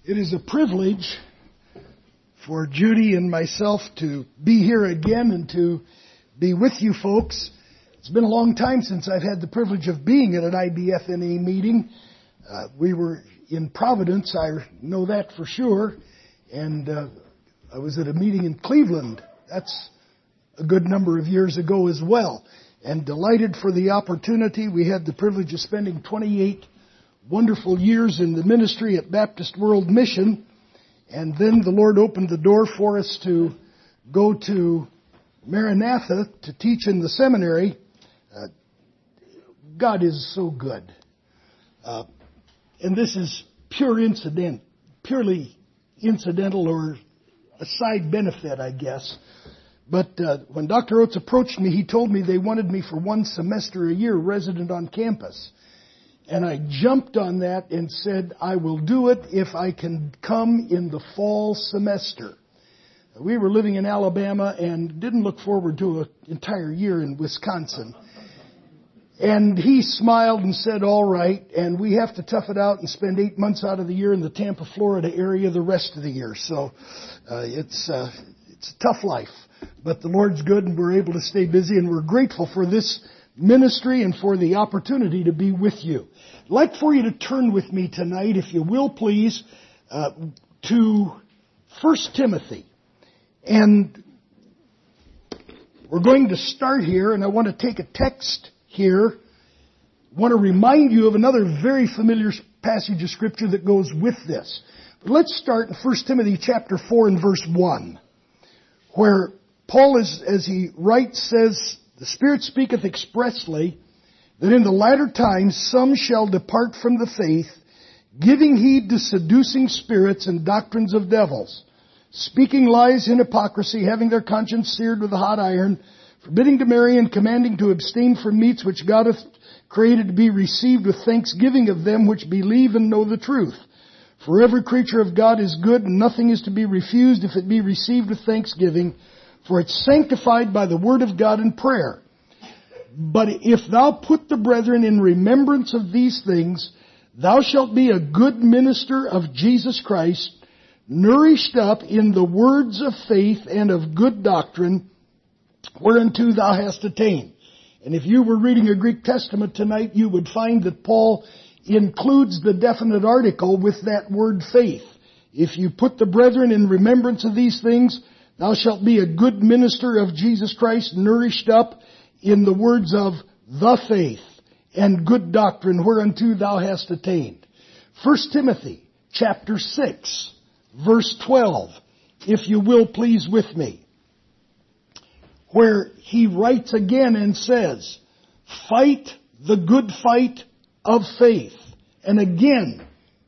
It is a privilege for Judy and myself to be here again and to be with you folks. It's been a long time since I've had the privilege of being at an IBFNA meeting. We were in Providence, I know that for sure, and I was at a meeting in Cleveland. That's a good number of years ago as well. And delighted for the opportunity. We had the privilege of spending 28 wonderful years in the ministry at Baptist World Mission. And then the Lord opened the door for us to go to Maranatha to teach in the seminary. God is so good. And this is purely incidental or a side benefit, I guess. But when Dr. Oates approached me, he told me they wanted me for one semester a year resident on campus. And I jumped on that and said, I will do it if I can come in the fall semester. We were living in Alabama and didn't look forward to an entire year in Wisconsin. And he smiled and said, all right, and we have to tough it out and spend 8 months out of the year in the Tampa, Florida area the rest of the year. So it's a tough life. But the Lord's good and we're able to stay busy, and we're grateful for this ministry and for the opportunity to be with you. I'd like for you to turn with me tonight, if you will please, to 1 Timothy. And we're going to start here, and I want to take a text here. I want to remind you of another very familiar passage of Scripture that goes with this. But let's start in 1 Timothy chapter 4 and verse 1, where Paul, as he writes, says, the Spirit speaketh expressly that in the latter times some shall depart from the faith, giving heed to seducing spirits and doctrines of devils, speaking lies in hypocrisy, having their conscience seared with a hot iron, forbidding to marry and commanding to abstain from meats which God hath created to be received with thanksgiving of them which believe and know the truth. For every creature of God is good, and nothing is to be refused if it be received with thanksgiving, for it's sanctified by the word of God and prayer. But if thou put the brethren in remembrance of these things, thou shalt be a good minister of Jesus Christ, nourished up in the words of faith and of good doctrine, whereunto thou hast attained. And if you were reading a Greek Testament tonight, you would find that Paul includes the definite article with that word faith. If you put the brethren in remembrance of these things, thou shalt be a good minister of Jesus Christ, nourished up in the words of the faith and good doctrine whereunto thou hast attained. 1 Timothy chapter 6, verse 12, if you will please with me, where he writes again and says, fight the good fight of faith. And again,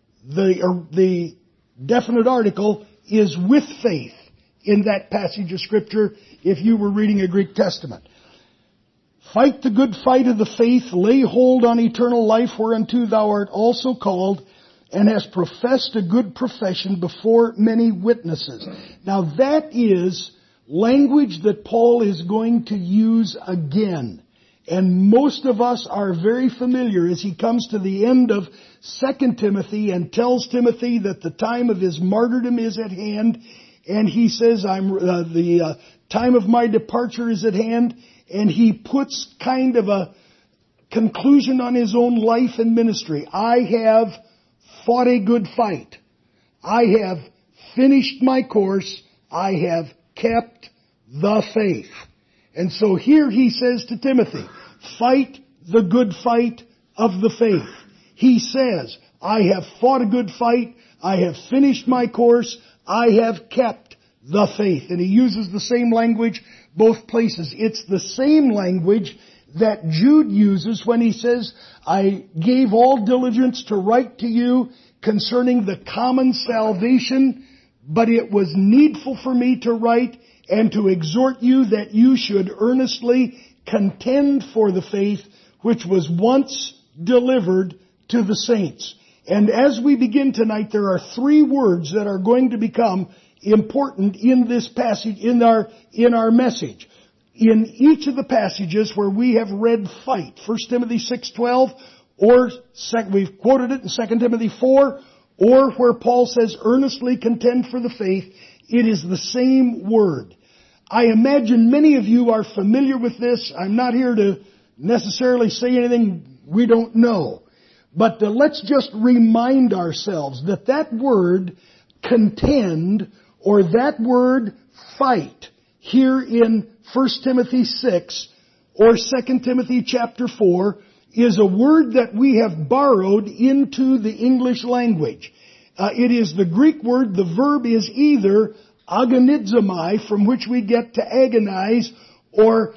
the definite article is with faith in that passage of Scripture, if you were reading a Greek Testament. Fight the good fight of the faith, lay hold on eternal life whereunto thou art also called, and hast professed a good profession before many witnesses. Now that is language that Paul is going to use again. And most of us are very familiar as he comes to the end of 2 Timothy and tells Timothy that the time of his martyrdom is at hand. And he says, the time of my departure is at hand. And he puts kind of a conclusion on his own life and ministry. I have fought a good fight. I have finished my course. I have kept the faith. And so here he says to Timothy, fight the good fight of the faith. He says, I have fought a good fight. I have finished my course. I have kept the faith. And he uses the same language both places. It's the same language that Jude uses when he says, I gave all diligence to write to you concerning the common salvation, but it was needful for me to write and to exhort you that you should earnestly contend for the faith which was once delivered to the saints. And as we begin tonight, there are 3 words that are going to become important in this passage, in our message. In each of the passages where we have read fight, 1 Timothy 6:12, or we've quoted it in 2 Timothy 4, or where Paul says earnestly contend for the faith, it is the same word. I imagine many of you are familiar with this. I'm not here to necessarily say anything we don't know. But let's just remind ourselves that that word contend or that word fight here in 1 Timothy 6 or 2 Timothy chapter 4 is a word that we have borrowed into the English language. It is the Greek word. The verb is either agonizomai, from which we get to agonize, or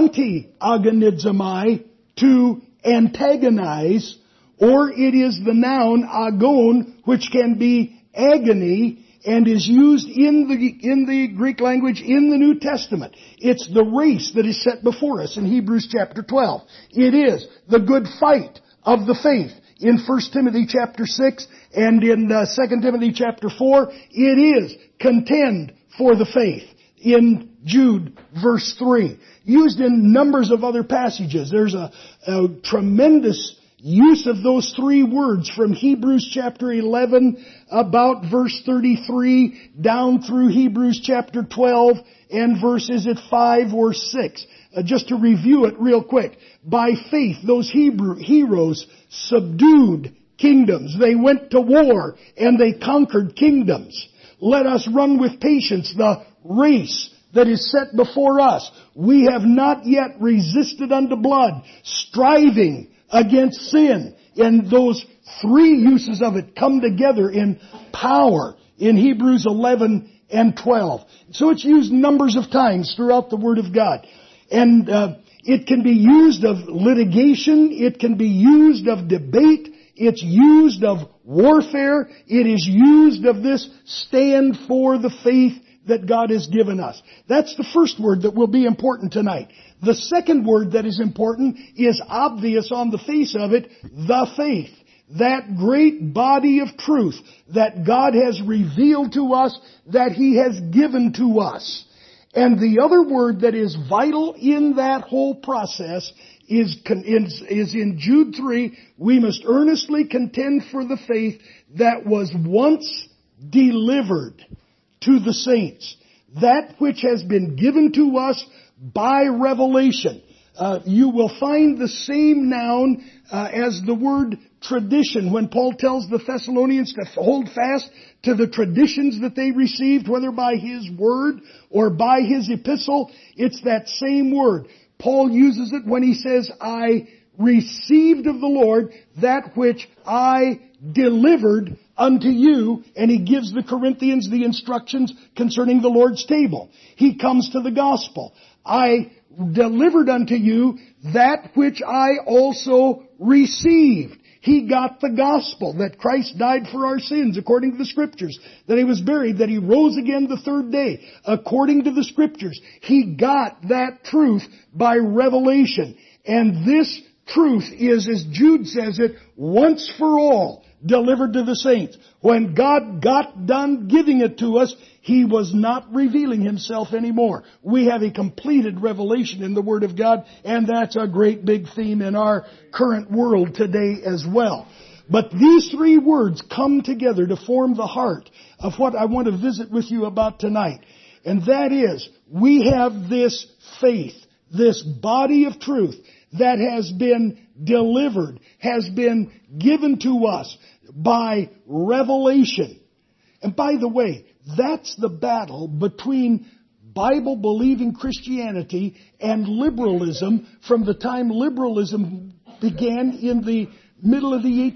anti-agonizomai, to antagonize, or it is the noun agon, which can be agony, and is used in the Greek language in the New Testament. It's the race that is set before us in Hebrews chapter 12. It is the good fight of the faith in 1 Timothy chapter 6 and in 2 Timothy chapter 4. It is contend for the faith in Jude verse 3. Used in numbers of other passages. There's a tremendous use of those three words from Hebrews chapter 11 about verse 33 down through Hebrews chapter 12 and verses 5 or 6. Just to review it real quick. By faith, those Hebrew heroes subdued kingdoms. They went to war and they conquered kingdoms. Let us run with patience the race that is set before us. We have not yet resisted unto blood, striving against sin. And those three uses of it come together in power in Hebrews 11 and 12. So it's used numbers of times throughout the Word of God. And it can be used of litigation. It can be used of debate. It's used of warfare. It is used of this stand for the faith that God has given us. That's the first word that will be important tonight. The second word that is important is obvious on the face of it, the faith. That great body of truth that God has revealed to us, that He has given to us. And the other word that is vital in that whole process is in Jude 3, we must earnestly contend for the faith that was once delivered to the saints. That which has been given to us by revelation. You will find the same noun as the word tradition when Paul tells the Thessalonians to hold fast to the traditions that they received, whether by his word or by his epistle. It's that same word. Paul uses it when he says, I received of the Lord that which I delivered unto you, and he gives the Corinthians the instructions concerning the Lord's table. He comes to the gospel. I delivered unto you that which I also received. He got the gospel, that Christ died for our sins according to the Scriptures, that He was buried, that He rose again the third day according to the Scriptures. He got that truth by revelation. And this truth is, as Jude says it, once for all delivered to the saints. When God got done giving it to us, He was not revealing Himself anymore. We have a completed revelation in the Word of God, and that's a great big theme in our current world today as well. But these three words come together to form the heart of what I want to visit with you about tonight. And that is, we have this faith, this body of truth that has been delivered, has been given to us by revelation. And by the way, that's the battle between Bible-believing Christianity and liberalism from the time liberalism began in the middle of the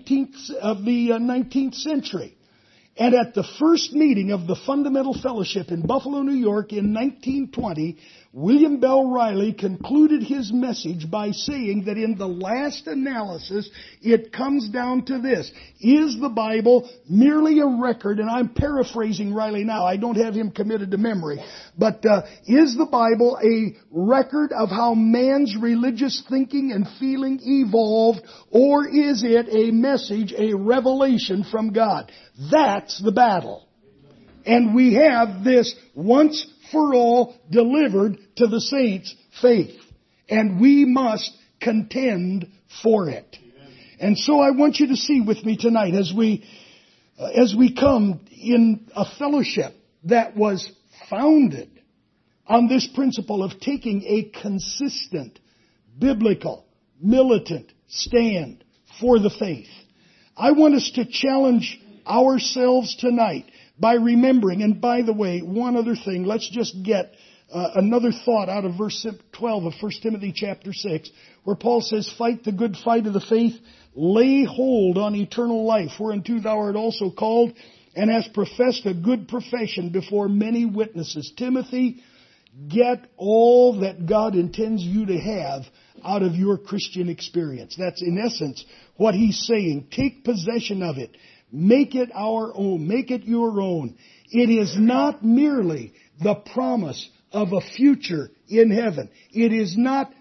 19th century. And at the first meeting of the Fundamental Fellowship in Buffalo, New York in 1920, William Bell Riley concluded his message by saying that in the last analysis, it comes down to this. Is the Bible merely a record, and I'm paraphrasing Riley now, I don't have him committed to memory, but is the Bible a record of how man's religious thinking and feeling evolved, or is it a message, a revelation from God? That's the battle. And we have this once for all delivered to the saints faith. And we must contend for it. And so I want you to see with me tonight as we as we come in a fellowship that was founded on this principle of taking a consistent, biblical, militant stand for the faith. I want us to challenge ourselves tonight by remembering, and by the way, one other thing, let's just get another thought out of verse 12 of 1 Timothy chapter 6, where Paul says, "Fight the good fight of the faith, lay hold on eternal life, whereunto thou art also called, and hast professed a good profession before many witnesses." Timothy, get all that God intends you to have out of your Christian experience. That's in essence what he's saying. Take possession of it. Make it our own. Make it your own. It is not merely the promise of a future in heaven. It is not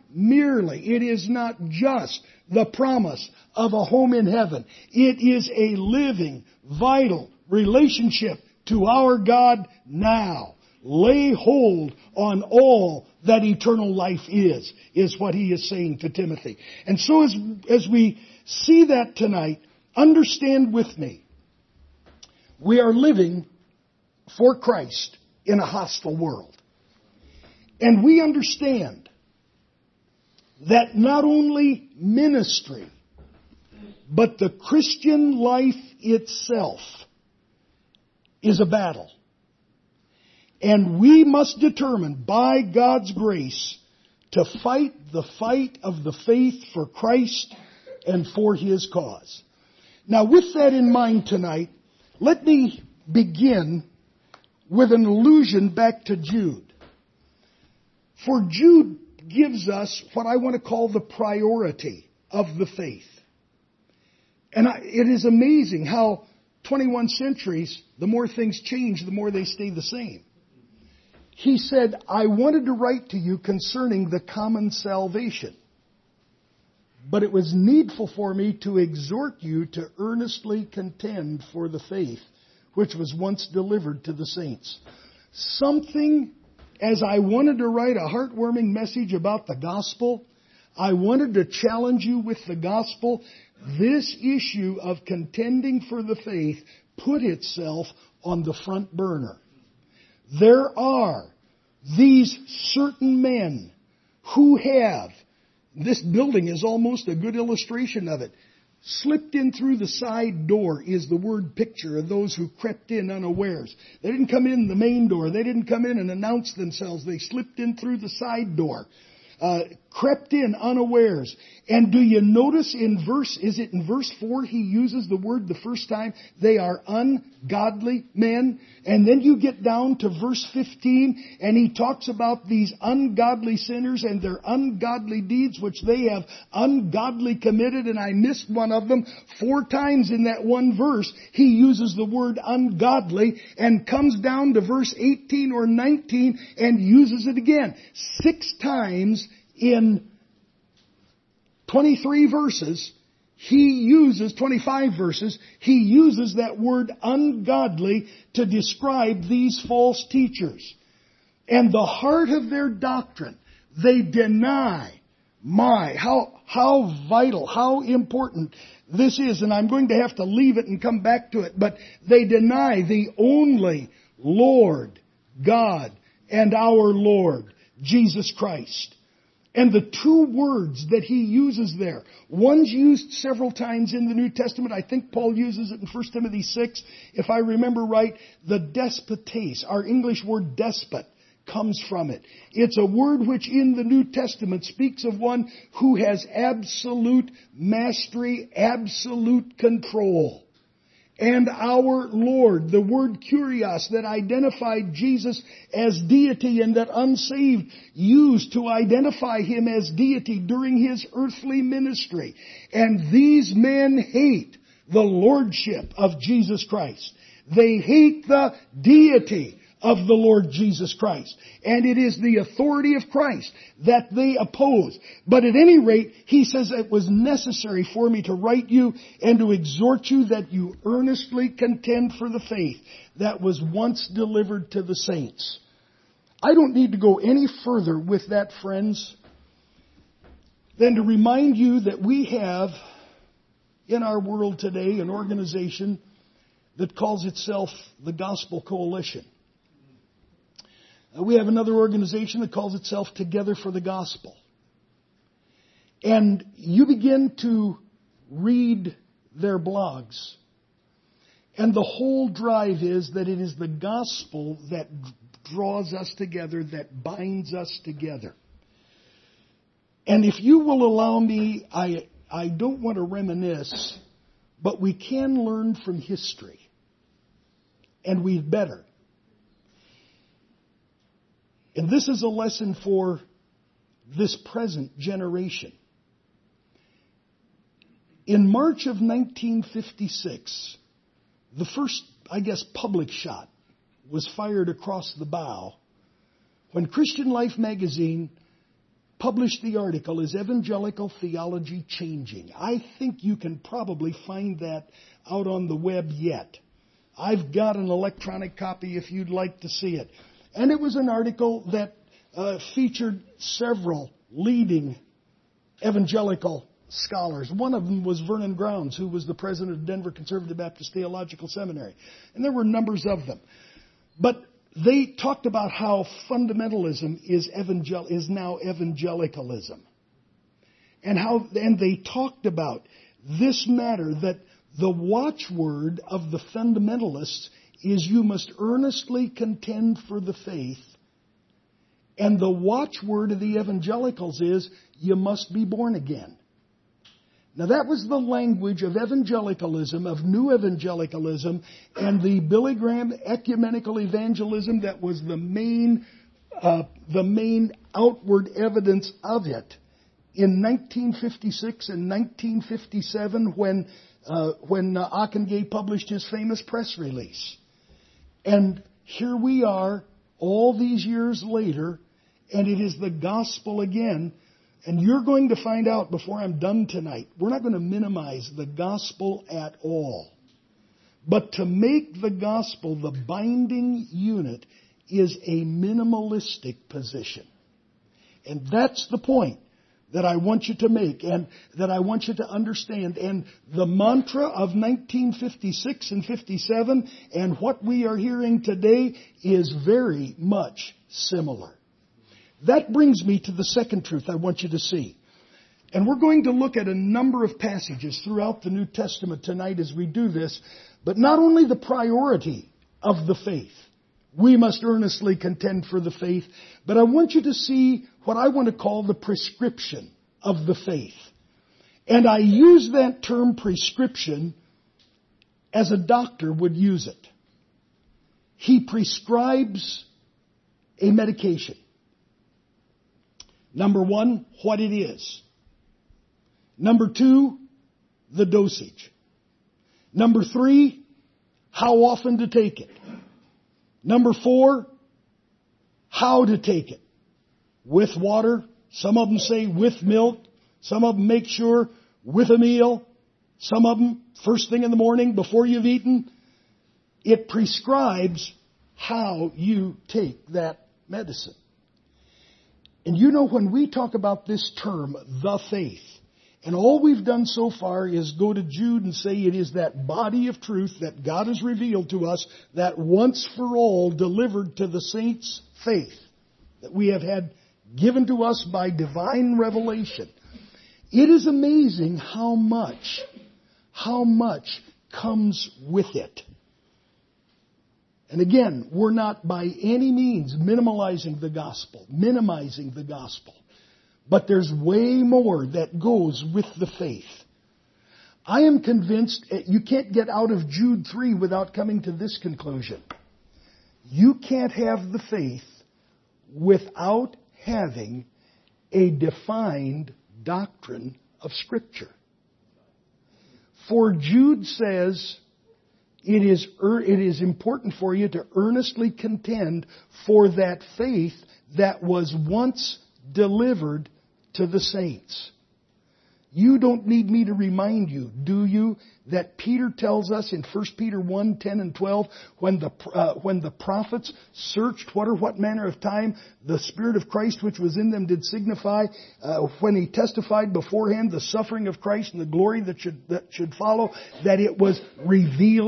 just the promise of a home in heaven. It is a living, vital relationship to our God now. Lay hold on all that eternal life is what he is saying to Timothy. And so as we see that tonight, understand with me, we are living for Christ in a hostile world. And we understand that not only ministry, but the Christian life itself is a battle. And we must determine, by God's grace, to fight the fight of the faith for Christ and for His cause. Now, with that in mind tonight, let me begin with an allusion back to Jude. For Jude gives us what I want to call the priority of the faith. And it is amazing how 21 centuries, the more things change, the more they stay the same. He said, "I wanted to write to you concerning the common salvation, but it was needful for me to exhort you to earnestly contend for the faith which was once delivered to the saints." Something, as I wanted to write a heartwarming message about the gospel, I wanted to challenge you with the gospel. This issue of contending for the faith put itself on the front burner. There are these certain men who have, this building is almost a good illustration of it, slipped in through the side door is the word picture of those who crept in unawares. They didn't come in the main door. They didn't come in and announce themselves. They slipped in through the side door. Crept in unawares. And do you notice in verse 4 he uses the word the first time? They are ungodly men. And then you get down to verse 15 and he talks about these ungodly sinners and their ungodly deeds which they have ungodly committed. And I missed one of them. 4 times in that one verse he uses the word ungodly and comes down to verse 18 or 19 and uses it again. 6 times in 23 verses, 25 verses, he uses that word ungodly to describe these false teachers. And the heart of their doctrine, they deny how vital, how important this is. And I'm going to have to leave it and come back to it. But they deny the only Lord God and our Lord, Jesus Christ. And the 2 words that he uses there, one's used several times in the New Testament. I think Paul uses it in 1 Timothy 6. If I remember right, the despotes, our English word despot, comes from it. It's a word which in the New Testament speaks of one who has absolute mastery, absolute control. And our Lord, the word kurios that identified Jesus as deity and that unsaved used to identify him as deity during his earthly ministry. And these men hate the lordship of Jesus Christ. They hate the deity of the Lord Jesus Christ. And it is the authority of Christ that they oppose. But at any rate, he says it was necessary for me to write you and to exhort you that you earnestly contend for the faith that was once delivered to the saints. I don't need to go any further with that, friends, than to remind you that we have in our world today an organization that calls itself the Gospel Coalition. We have another organization that calls itself Together for the Gospel. And you begin to read their blogs, and the whole drive is that it is the gospel that draws us together, that binds us together. And if you will allow me, I don't want to reminisce, but we can learn from history. And we'd better. And this is a lesson for this present generation. In March of 1956, the first, public shot was fired across the bow when Christian Life magazine published the article, Is Evangelical Theology Changing? I think you can probably find that out on the web yet. I've got an electronic copy if you'd like to see it. And it was an article that featured several leading evangelical scholars. One of them was Vernon Grounds, who was the president of Denver Conservative Baptist Theological Seminary. And there were numbers of them. But they talked about how fundamentalism is now evangelicalism. And they talked about this matter that the watchword of the fundamentalists is you must earnestly contend for the faith. And the watchword of the evangelicals is you must be born again. Now that was the language of evangelicalism, of new evangelicalism, and the Billy Graham ecumenical evangelism that was the main outward evidence of it in 1956 and 1957 when Ockenga published his famous press release. And here we are all these years later, and it is the gospel again. And you're going to find out before I'm done tonight, we're not going to minimize the gospel at all. But to make the gospel the binding unit is a minimalistic position. And that's the point that I want you to make and that I want you to understand. And the mantra of 1956 and 57 and what we are hearing today is very much similar. That brings me to the second truth I want you to see. And we're going to look at a number of passages throughout the New Testament tonight as we do this, but not only the priority of the faith. We must earnestly contend for the faith, but I want you to see what I want to call the prescription of the faith. And I use that term prescription as a doctor would use it. He prescribes a medication. Number one, what it is. Number two, the dosage. Number three, how often to take it. Number four, how to take it. With water. Some of them say with milk. Some of them make sure with a meal. Some of them first thing in the morning before you've eaten. It prescribes how you take that medicine. And you know, when we talk about this term, the faith, and all we've done so far is go to Jude and say it is that body of truth that God has revealed to us that once for all delivered to the saints' faith that we have had given to us by divine revelation. It is amazing how much comes with it. And again, we're not by any means minimizing the gospel. But there's way more that goes with the faith. I am convinced you can't get out of Jude 3 without coming to this conclusion. You can't have the faith without having a defined doctrine of Scripture. For Jude says, it is important for you to earnestly contend for that faith that was once delivered to the saints. You don't need me to remind you, do you, that Peter tells us in 1 Peter 1, 10 and 12, when the prophets searched what manner of time the Spirit of Christ which was in them did signify, when He testified beforehand the suffering of Christ and the glory that should follow, that it was revealed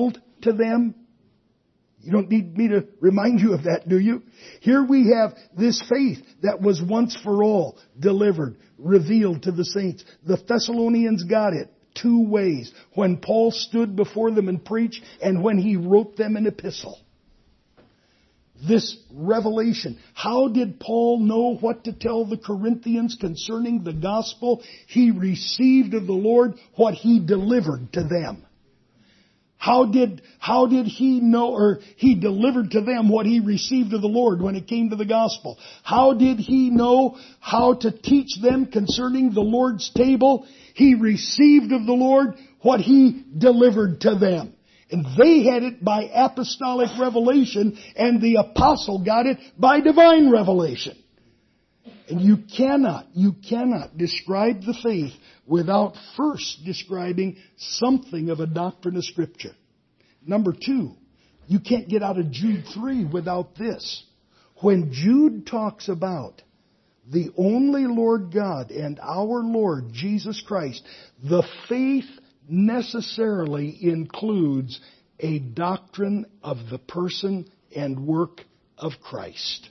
to them. You don't need me to remind you of that, do you? Here we have this faith that was once for all delivered, revealed to the saints. The Thessalonians got it 2 ways. When Paul stood before them and preached, and when he wrote them an epistle. This revelation. How did Paul know what to tell the Corinthians concerning the gospel? He received of the Lord what he delivered to them. How did he know, or he delivered to them what he received of the Lord when it came to the gospel? How did he know how to teach them concerning the Lord's table? He received of the Lord what he delivered to them. And they had it by apostolic revelation, and the apostle got it by divine revelation. And you cannot describe the faith without first describing something of a doctrine of Scripture. Number 2, you can't get out of Jude 3 without this. When Jude talks about the only Lord God and our Lord Jesus Christ, the faith necessarily includes a doctrine of the person and work of Christ.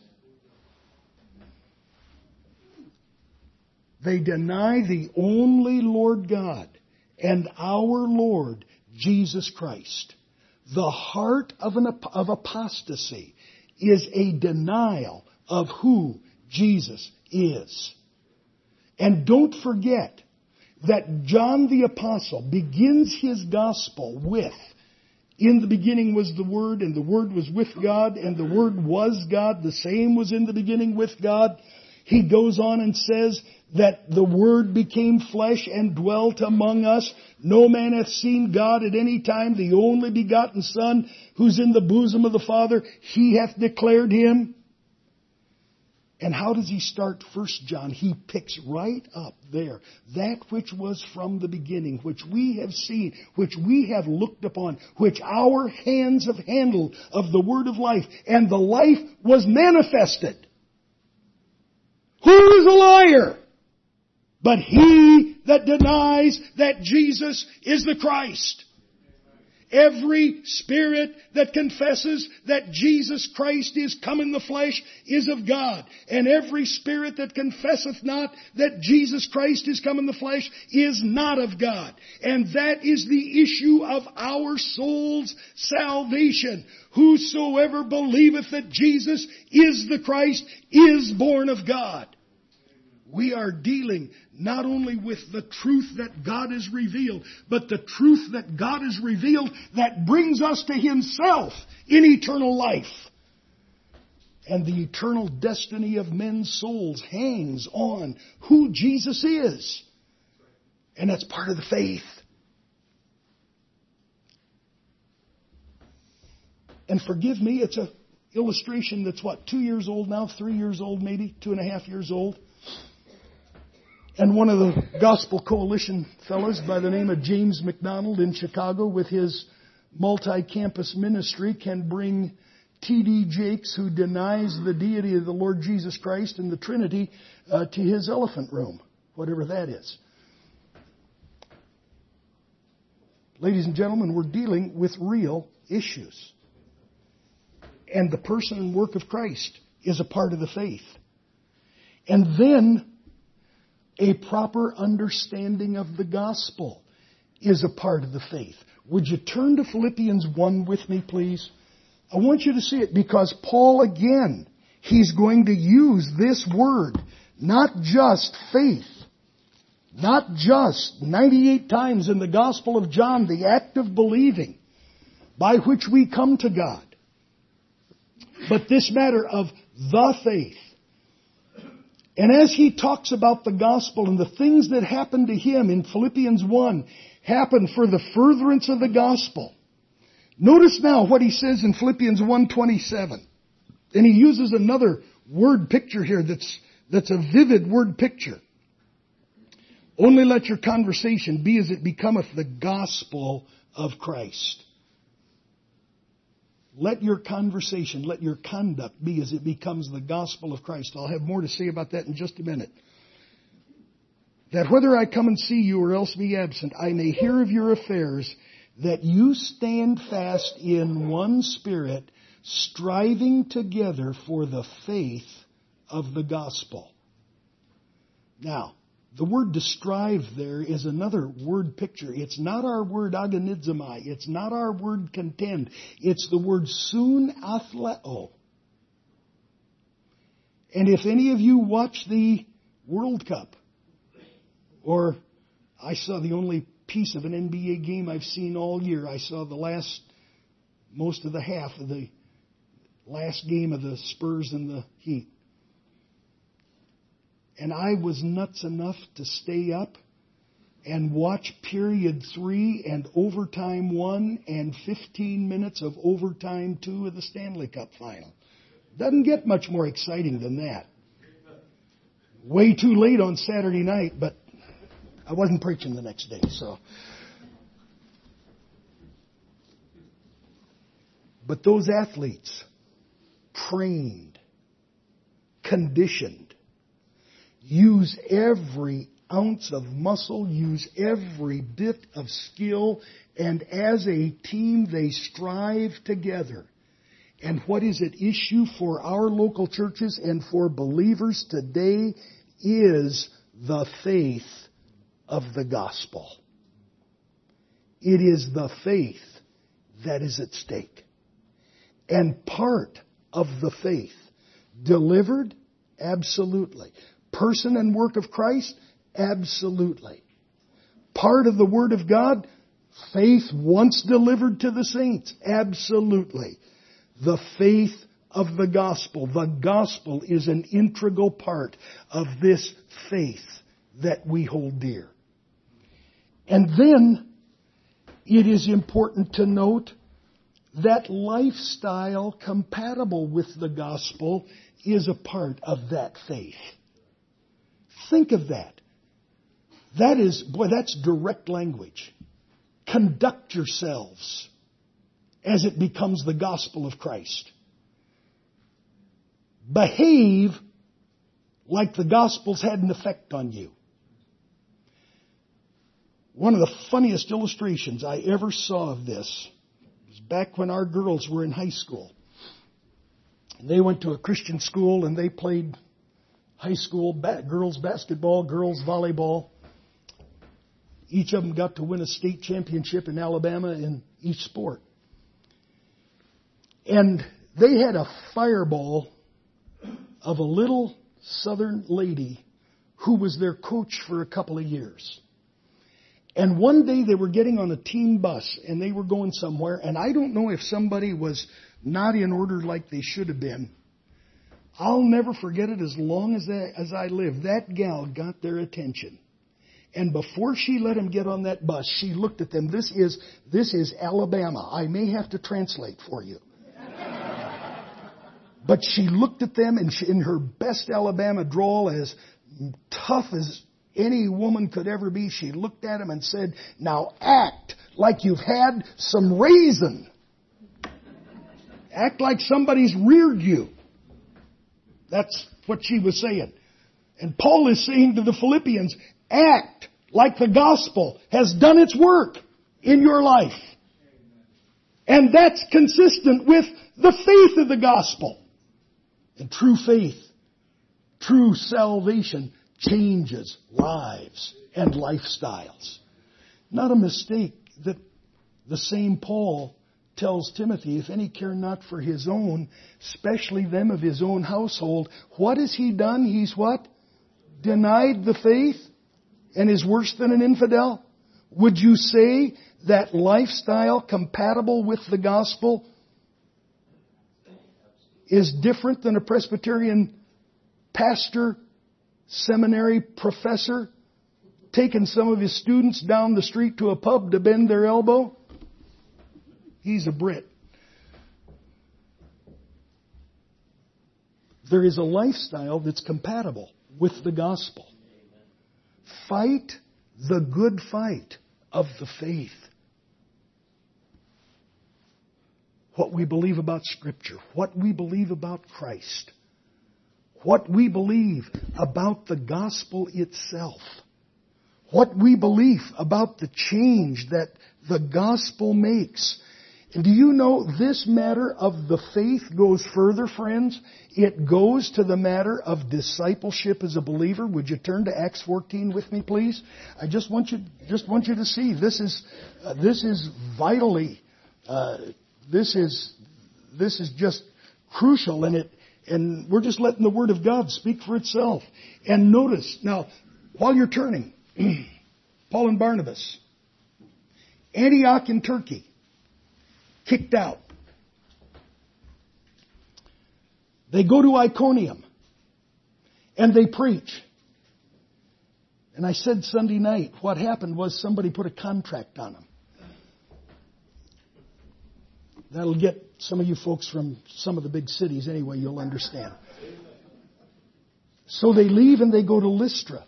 They deny the only Lord God and our Lord Jesus Christ. The heart of apostasy is a denial of who Jesus is. And don't forget that John the Apostle begins his gospel with, in the beginning was the Word, and the Word was with God, and the Word was God. The same was in the beginning with God. He goes on and says that the Word became flesh and dwelt among us. No man hath seen God at any time. The only begotten Son, who's in the bosom of the Father, He hath declared Him. And how does he start 1 John? He picks right up there. That which was from the beginning, which we have seen, which we have looked upon, which our hands have handled of the Word of life. And the life was manifested. Who is a liar? But he that denies that Jesus is the Christ. Every spirit that confesses that Jesus Christ is come in the flesh is of God. And every spirit that confesseth not that Jesus Christ is come in the flesh is not of God. And that is the issue of our soul's salvation. Whosoever believeth that Jesus is the Christ is born of God. We are dealing not only with the truth that God has revealed, but the truth that God has revealed that brings us to Himself in eternal life. And the eternal destiny of men's souls hangs on who Jesus is. And that's part of the faith. And forgive me, it's an illustration that's 2 years old now, 3 years old maybe, 2.5 years old. And one of the Gospel Coalition fellows by the name of James McDonald in Chicago with his multi-campus ministry can bring T.D. Jakes, who denies the deity of the Lord Jesus Christ and the Trinity, to his elephant room, whatever that is. Ladies and gentlemen, we're dealing with real issues. And the person and work of Christ is a part of the faith. And then a proper understanding of the gospel is a part of the faith. Would you turn to Philippians 1 with me, please? I want you to see it because Paul, again, he's going to use this word, not just faith, not just 98 times in the Gospel of John, the act of believing by which we come to God, but this matter of the faith. And as he talks about the gospel and the things that happened to him in Philippians 1 happened for the furtherance of the gospel. Notice now what he says in Philippians 1:27. And he uses another word picture here that's a vivid word picture. Only let your conversation be as it becometh the gospel of Christ. Let your conversation, let your conduct be as it becomes the gospel of Christ. I'll have more to say about that in just a minute. That whether I come and see you or else be absent, I may hear of your affairs, that you stand fast in one spirit, striving together for the faith of the gospel. Now, the word to strive there is another word picture. It's not our word agonizomai. It's not our word contend. It's the word sun athleo. And if any of you watch the World Cup, or I saw the only piece of an NBA game I've seen all year. I saw most of the half of the last game of the Spurs and the Heat. And I was nuts enough to stay up and watch period 3 and overtime 1 and 15 minutes of overtime 2 of the Stanley Cup final. Doesn't get much more exciting than that. Way too late on Saturday night, but I wasn't preaching the next day, so. But those athletes, trained, conditioned, use every ounce of muscle, use every bit of skill, and as a team they strive together. And what is at issue for our local churches and for believers today is the faith of the gospel. It is the faith that is at stake. And part of the faith, delivered? Absolutely. Person and work of Christ? Absolutely. Part of the Word of God? Faith once delivered to the saints? Absolutely. The faith of the gospel. The gospel is an integral part of this faith that we hold dear. And then it is important to note that lifestyle compatible with the gospel is a part of that faith. Think of that. That's direct language. Conduct yourselves as it becomes the gospel of Christ. Behave like the gospel's had an effect on you. One of the funniest illustrations I ever saw of this was back when our girls were in high school. They went to a Christian school and they played high school girls basketball, girls volleyball. Each of them got to win a state championship in Alabama in each sport. And they had a fireball of a little southern lady who was their coach for a couple of years. And one day they were getting on a team bus and they were going somewhere, and I don't know if somebody was not in order like they should have been. I'll never forget it as long as I live. That gal got their attention. And before she let him get on that bus, she looked at them. This is Alabama. I may have to translate for you. But she looked at them, and in her best Alabama drawl, as tough as any woman could ever be, she looked at him and said, "Now act like you've had some raisin. Act like somebody's reared you." That's what she was saying. And Paul is saying to the Philippians, act like the gospel has done its work in your life. And that's consistent with the faith of the gospel. And true faith, true salvation changes lives and lifestyles. Not a mistake that the same Paul tells Timothy, if any care not for his own, especially them of his own household, what has he done? He's what? Denied the faith and is worse than an infidel? Would you say that lifestyle compatible with the gospel is different than a Presbyterian pastor, seminary professor, taking some of his students down the street to a pub to bend their elbow? He's a Brit. There is a lifestyle that's compatible with the gospel. Fight the good fight of the faith. What we believe about Scripture, what we believe about Christ, what we believe about the gospel itself, what we believe about the change that the gospel makes. And do you know this matter of the faith goes further, friends? It goes to the matter of discipleship as a believer. Would you turn to Acts 14 with me, please? I just want you to see this is vitally this is just crucial, and we're just letting the Word of God speak for itself. And notice now, while you're turning, Paul and Barnabas, Antioch in Turkey, kicked out. They go to Iconium and they preach. And I said Sunday night, what happened was somebody put a contract on them. That'll get some of you folks from some of the big cities anyway, you'll understand. So they leave and they go to Lystra.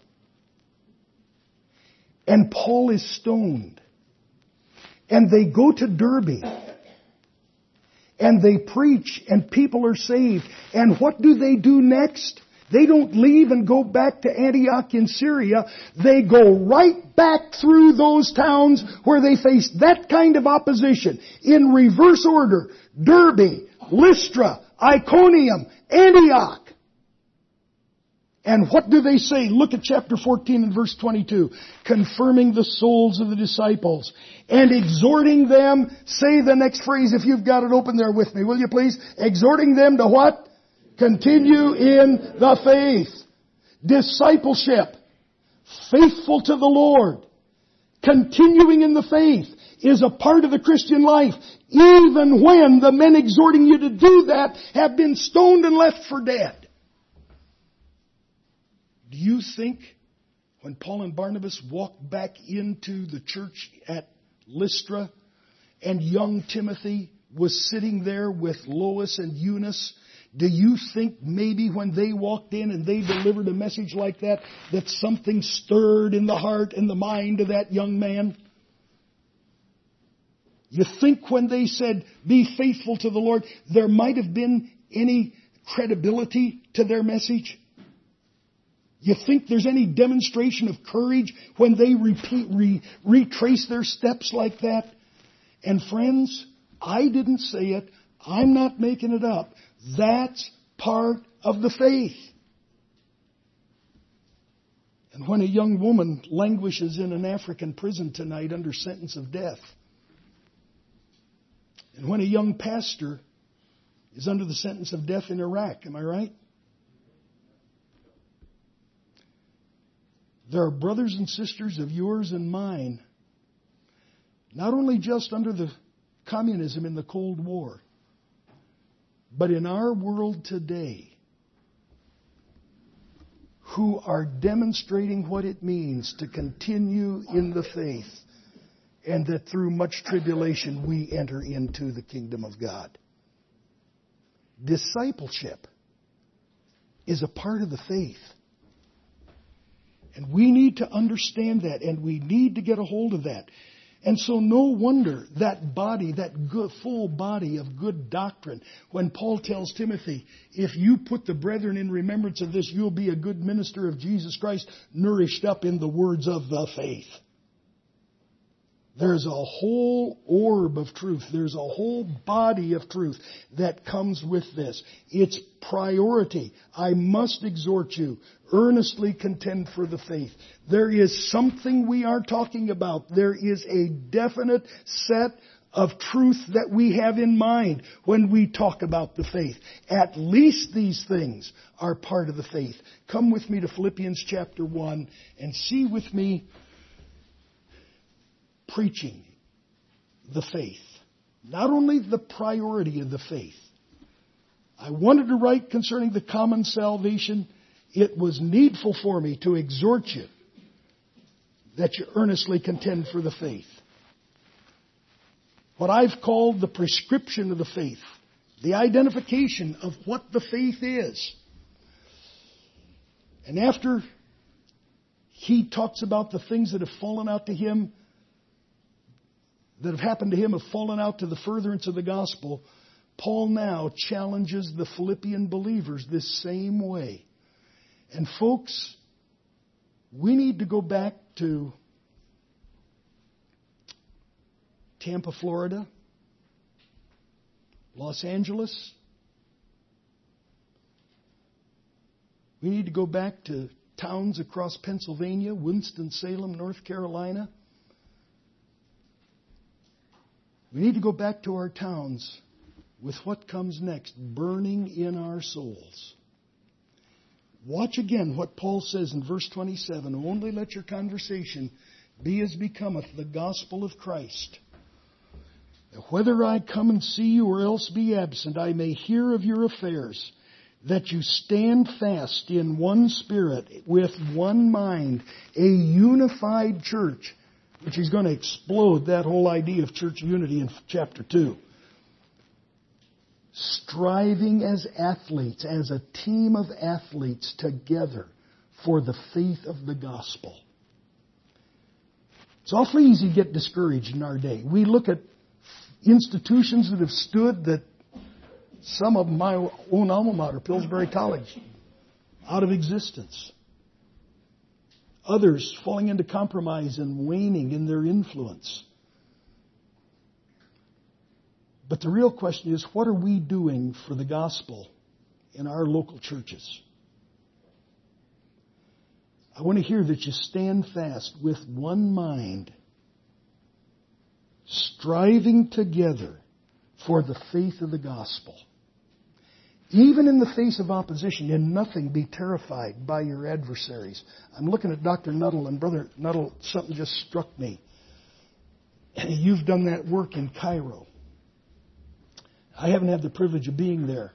And Paul is stoned. And they go to Derbe. And they preach, and people are saved. And what do they do next? They don't leave and go back to Antioch in Syria. They go right back through those towns where they faced that kind of opposition. In reverse order. Derbe, Lystra, Iconium, Antioch. And what do they say? Look at chapter 14 and verse 22. Confirming the souls of the disciples and exhorting them. Say the next phrase if you've got it open there with me, will you please? Exhorting them to what? Continue in the faith. Discipleship. Faithful to the Lord. Continuing in the faith is a part of the Christian life. Even when the men exhorting you to do that have been stoned and left for dead. Do you think when Paul and Barnabas walked back into the church at Lystra and young Timothy was sitting there with Lois and Eunice, do you think maybe when they walked in and they delivered a message like that something stirred in the heart and the mind of that young man? You think when they said, be faithful to the Lord, there might have been any credibility to their message? You think there's any demonstration of courage when they retrace their steps like that? And friends, I didn't say it. I'm not making it up. That's part of the faith. And when a young woman languishes in an African prison tonight under sentence of death, and when a young pastor is under the sentence of death in Iraq, am I right? There are brothers and sisters of yours and mine, not only just under the communism in the Cold War, but in our world today, who are demonstrating what it means to continue in the faith, and that through much tribulation we enter into the kingdom of God. Discipleship is a part of the faith. And we need to understand that, and we need to get a hold of that. And so no wonder that body, that good, full body of good doctrine, when Paul tells Timothy, if you put the brethren in remembrance of this, you'll be a good minister of Jesus Christ, nourished up in the words of the faith. There's a whole orb of truth. There's a whole body of truth that comes with this. It's priority. I must exhort you. Earnestly contend for the faith. There is something we are talking about. There is a definite set of truth that we have in mind when we talk about the faith. At least these things are part of the faith. Come with me to Philippians chapter 1 and see with me preaching the faith. Not only the priority of the faith. I wanted to write concerning the common salvation. It was needful for me to exhort you that you earnestly contend for the faith. What I've called the prescription of the faith. The identification of what the faith is. And after he talks about the things that have fallen out to him, that have happened to him have fallen out to the furtherance of the gospel, Paul now challenges the Philippian believers this same way. And folks, we need to go back to Tampa, Florida, Los Angeles. We need to go back to towns across Pennsylvania, Winston-Salem, North Carolina. We need to go back to our towns with what comes next, burning in our souls. Watch again what Paul says in verse 27. Only let your conversation be as becometh the gospel of Christ. Whether I come and see you or else be absent, I may hear of your affairs, that you stand fast in one spirit, with one mind, a unified church, which he's going to explode that whole idea of church unity in chapter 2. Striving as athletes, as a team of athletes together for the faith of the gospel. It's awfully easy to get discouraged in our day. We look at institutions that have stood, that some of my own alma mater, Pillsbury College, out of existence. Others falling into compromise and waning in their influence. But the real question is, what are we doing for the gospel in our local churches? I want to hear that you stand fast with one mind, striving together for the faith of the gospel. Even in the face of opposition, in nothing be terrified by your adversaries. I'm looking at Dr. Nuttall, and Brother Nuttall, something just struck me. You've done that work in Cairo. I haven't had the privilege of being there.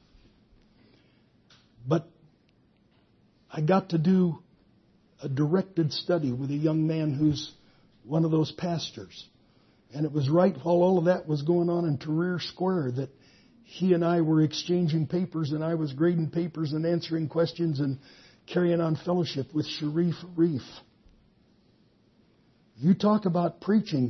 But I got to do a directed study with a young man who's one of those pastors. And it was right while all of that was going on in Tahrir Square that he and I were exchanging papers, and I was grading papers and answering questions and carrying on fellowship with Sharif Reef. You talk about preaching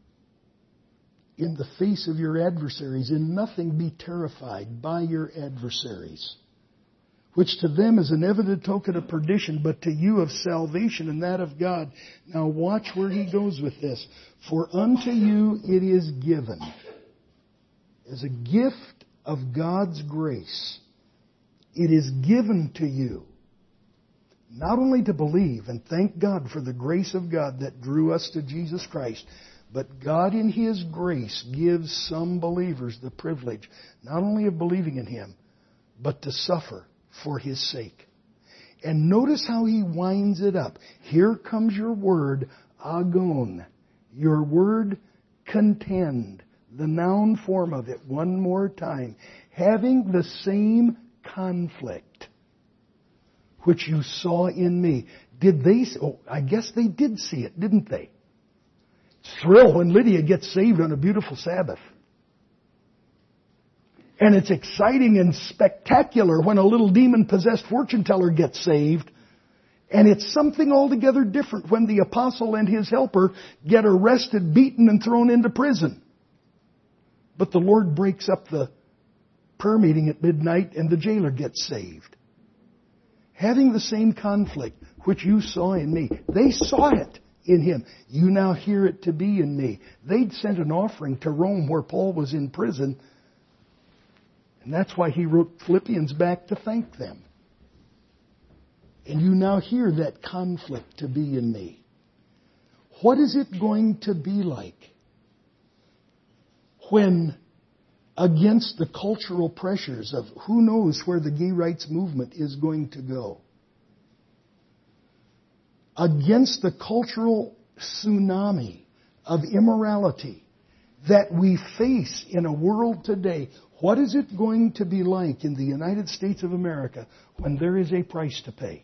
in the face of your adversaries. In nothing be terrified by your adversaries, which to them is an evident token of perdition, but to you of salvation, and that of God. Now watch where he goes with this. For unto you it is given, as a gift of God's grace, it is given to you, not only to believe, and thank God for the grace of God that drew us to Jesus Christ, but God in His grace gives some believers the privilege not only of believing in Him, but to suffer for His sake. And notice how He winds it up. Here comes your word, agon. Your word, contend. The noun form of it, one more time. Having the same conflict which you saw in me. Did they? Oh, I guess they did see it, didn't they? Thrill when Lydia gets saved on a beautiful Sabbath. And it's exciting and spectacular when a little demon-possessed fortune teller gets saved. And it's something altogether different when the apostle and his helper get arrested, beaten, and thrown into prison. But the Lord breaks up the prayer meeting at midnight and the jailer gets saved. Having the same conflict which you saw in me. They saw it in Him. You now hear it to be in me. They'd sent an offering to Rome where Paul was in prison. And that's why he wrote Philippians back to thank them. And you now hear that conflict to be in me. What is it going to be like when, against the cultural pressures of who knows where the gay rights movement is going to go, against the cultural tsunami of immorality that we face in a world today, what is it going to be like in the United States of America when there is a price to pay?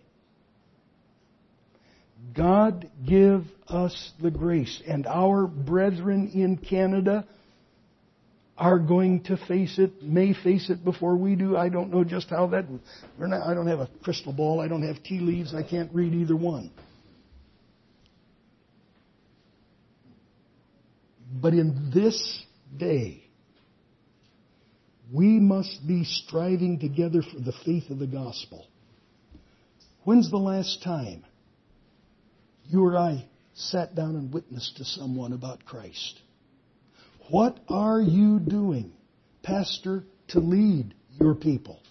God give us the grace. And our brethren in Canada are going to face it, may face it before we do. I don't know just how that... I don't have a crystal ball. I don't have tea leaves. I can't read either one. But in this day, we must be striving together for the faith of the gospel. When's the last time you or I sat down and witnessed to someone about Christ. What are you doing, pastor, to lead your people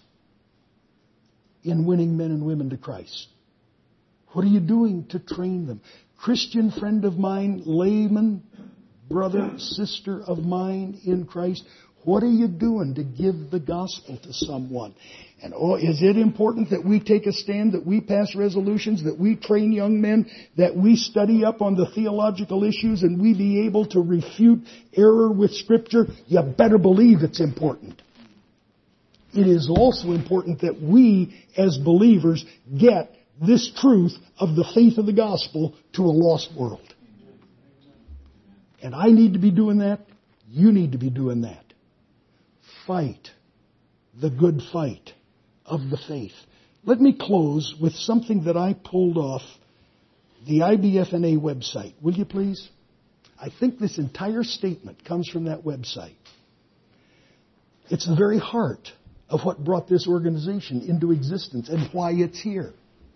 in winning men and women to Christ? What are you doing to train them? Christian friend of mine, layman, brother, sister of mine in Christ, what are you doing to give the gospel to someone? And is it important that we take a stand, that we pass resolutions, that we train young men, that we study up on the theological issues and we be able to refute error with Scripture? You better believe it's important. It is also important that we, as believers, get this truth of the faith of the gospel to a lost world. And I need to be doing that. You need to be doing that. Fight the good fight of the faith. Let me close with something that I pulled off the IBFNA website. Will you please? I think this entire statement comes from that website. It's the very heart of what brought this organization into existence and why it's here.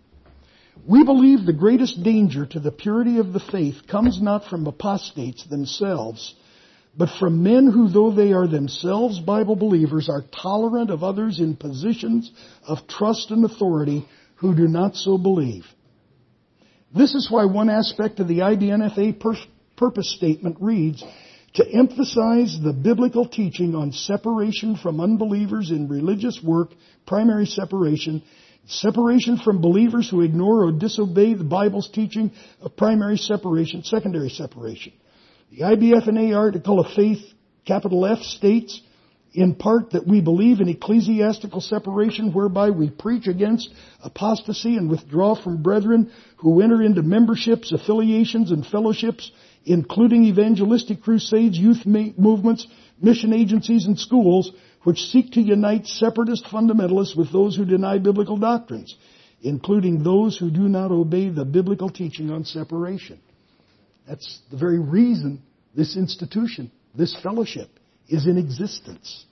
We believe the greatest danger to the purity of the faith comes not from apostates themselves, but from men who, though they are themselves Bible believers, are tolerant of others in positions of trust and authority who do not so believe. This is why one aspect of the IBNFA purpose statement reads, to emphasize the biblical teaching on separation from unbelievers in religious work, primary separation from believers who ignore or disobey the Bible's teaching of primary separation, secondary separation. The IBFNA Article of Faith, capital F, states, in part, that we believe in ecclesiastical separation whereby we preach against apostasy and withdraw from brethren who enter into memberships, affiliations, and fellowships, including evangelistic crusades, youth movements, mission agencies, and schools, which seek to unite separatist fundamentalists with those who deny biblical doctrines, including those who do not obey the biblical teaching on separation. That's the very reason this institution, this fellowship, is in existence.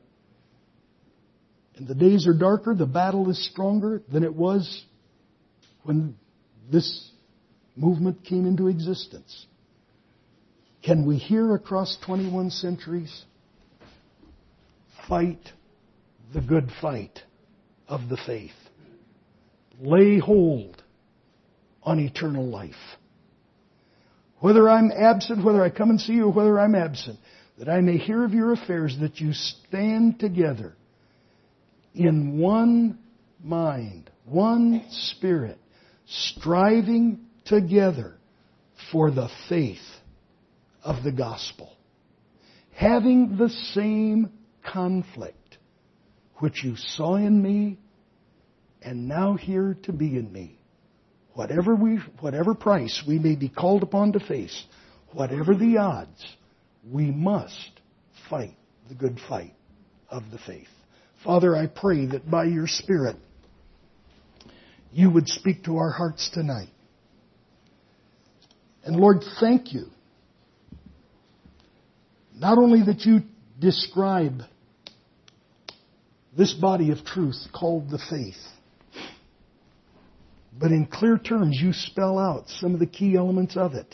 And the days are darker, the battle is stronger than it was when this movement came into existence. Can we hear across 21 centuries? Fight the good fight of the faith. Lay hold on eternal life. Whether I'm absent, whether I come and see you, or whether I'm absent, that I may hear of your affairs, that you stand together in one mind, one spirit, striving together for the faith of the gospel, having the same conflict which you saw in me and now hear to be in me. Whatever price we may be called upon to face, whatever the odds, we must fight the good fight of the faith. Father, I pray that by your Spirit, you would speak to our hearts tonight. And Lord, thank you. Not only that you describe this body of truth called the faith, but in clear terms you spell out some of the key elements of it.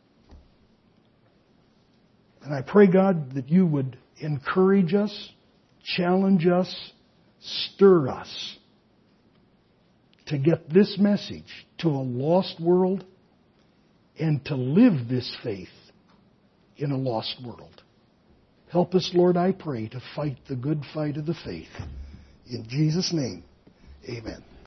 And I pray, God, that you would encourage us, challenge us, stir us to get this message to a lost world and to live this faith in a lost world. Help us, Lord, I pray, to fight the good fight of the faith. In Jesus' name, amen.